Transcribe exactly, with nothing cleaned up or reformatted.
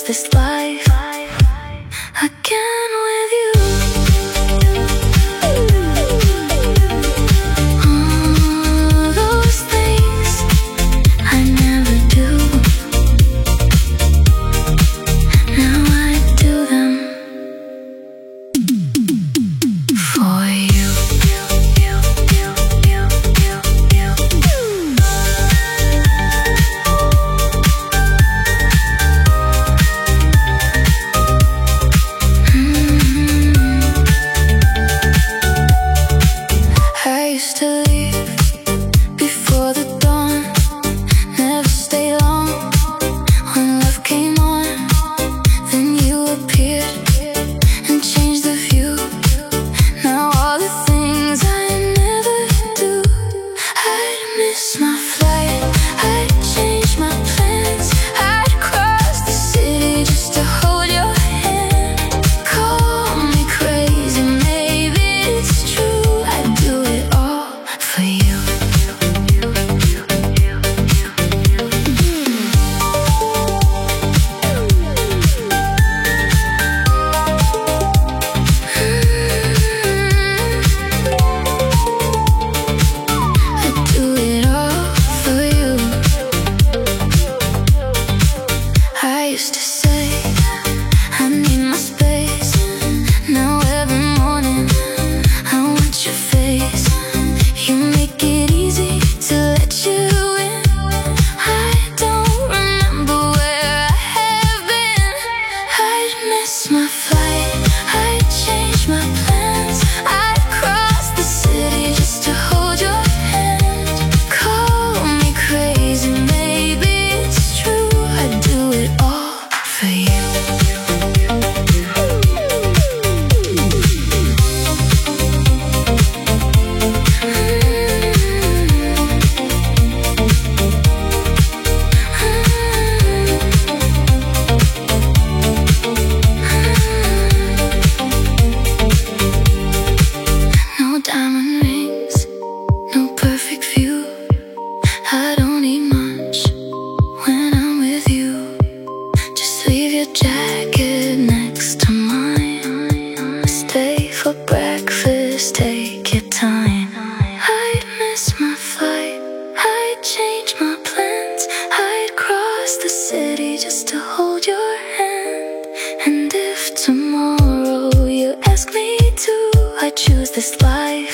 choose this life again with you. All those things I never do, now I do them for you. I used to leave before the dawn, never stay long. When love came on, then you appeared and changed the view. Now all the things I never do, I'd miss my flight, I'd change my plans, I'd cross the city just to hold your hand. Call me crazy, maybe it's true, I'd do it all for you. I'd do it all for you. I used to say I need my space. Now every morning I want your face. You make it easy to let you in. I don't remember where I have been. I'd miss my flight, I'd change my plans, I'd cross the city just to hold your hand. Call me crazy, maybe it's true, I'd do it all for you. No diamond rings, no perfect view. I don't need much when I'm with you. Just leave your jacket next to mine. Stay for breakfast, take your time. I'd miss my flight, I'd change my plans, I'd cross the city just to hold your hand. And if tomorrow you ask me to, I choose this life